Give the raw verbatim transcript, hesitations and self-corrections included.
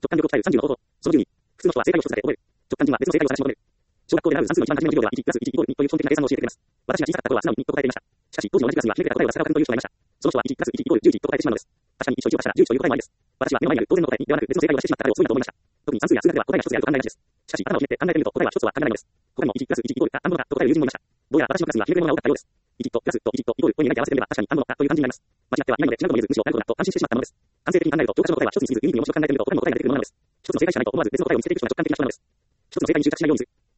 直感力を鍛えるさんじゅうの方法。そのじゅうに、普通の人は正解を一つだけ覚える。直感人は別の正解を探し求める。小学校で習う算数の一番初めの授業ではいちプラスいちイコールにという基本的な計算を教えてくれます。私が小さかった頃は素直ににと答えていました。しかし、当時の同じクラスにはひねくれた答えを出した高君という人がいました。その人はいちプラスいちイコールじゅういちと答えてしまうのです。確かにいちといちを足したらじゅういちという答えもありです。私は目の前にある当然の答えにではなく別の正解をしてしまった彼をすごいなと思いました。特に算数や数学では答えが一つであると考えがちです。しかし、頭をひねって考えてみると答えは一つは限らないのです。他にもいちプラスいちイコールか、アンドのかと答える友人もいました。どうやら私のクラスにはひねくれ者が多かったようです。いちとプラスといちとイコールという願いで合わせてみれば確かにアンドのかという感じになります。間違ってはいないので違うとも言えずむしろなるほどなと安心してしまったものです。感性的に考えると教科書の答えは一つに過ぎずユニークに面白く考えてみると他にも答えが出てくるものなのです。一つの正解しかないと思わず別の答えを見つけていく人が直感的な人なのです。一つの正解に執着しないようにする。